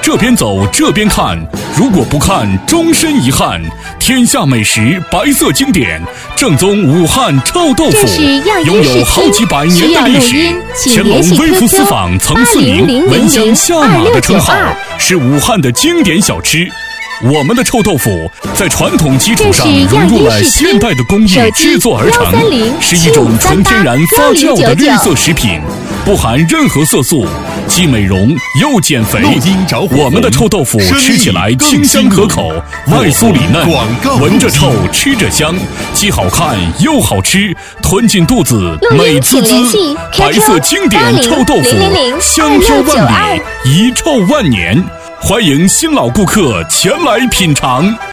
这边走这边看，如果不看，终身遗憾。天下美食白色经典，正宗武汉臭豆腐，拥有好几百年的历史。乾隆微服私访曾赐名闻香下马的称号，是武汉的经典小吃。我们的臭豆腐在传统基础上融入了现代的工艺制作而成，是一种纯天然发酵的绿色食品，不含任何色素，既美容又减肥。我们的臭豆腐吃起来清香可口，外酥里嫩，闻着臭吃着香，既好看又好吃，吞进肚子美滋滋。白色经典臭豆腐，香飘万里，遗臭万年。欢迎新老顾客前来品尝。